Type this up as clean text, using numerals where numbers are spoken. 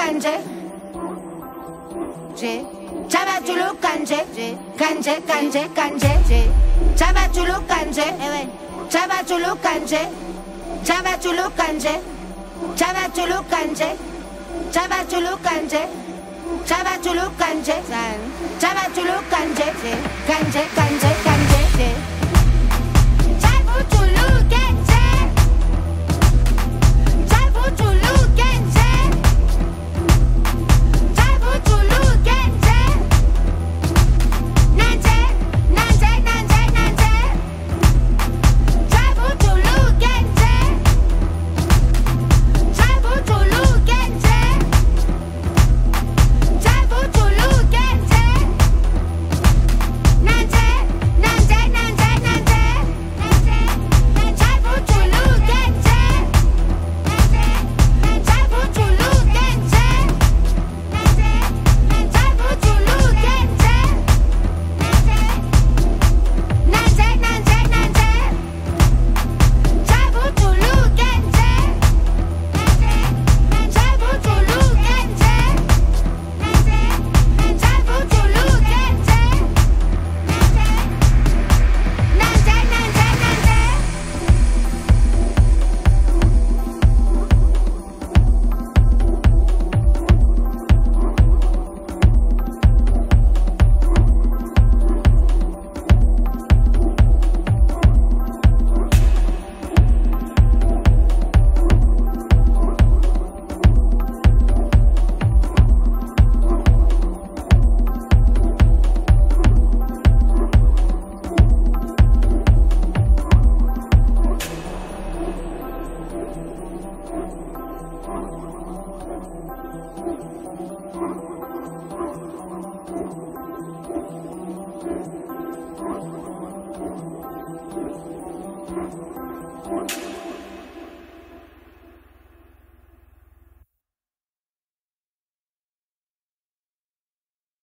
kanje J Chabachulu kanje Kanje kanje kanje J Chabachulu kanje Chabachulu kanje Chabachulu kanje Chabachulu kanje Chabachulu kanje Chabachulu kanje Chabachulu kanje Kanje kanje kanje Chabachulu kanje Chabachulu kanje Chabachulu kanje Nanje nanje nanje nanje Chabachulu kanje Chabachulu kanje Chabachulu kanje Nanje nanje nanje nanje Chabachulu kanje Chabachulu kanje Chabachulu kanje Nanje nanje nanje Chabachulu kanje Chabachulu kanje Chabachulu kanje Nanje nanje nanje